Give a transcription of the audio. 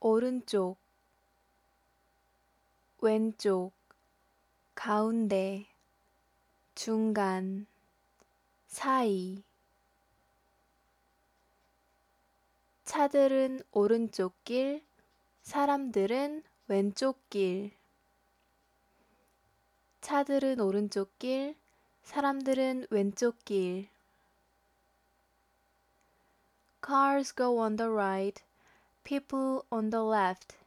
오른쪽, 왼쪽, 가운데, 중간, 사이. 차들은 오른쪽 길, 사람들은 왼쪽 길. 차들은 오른쪽 길, 사람들은 왼쪽 길. Cars go on the right, people on the left.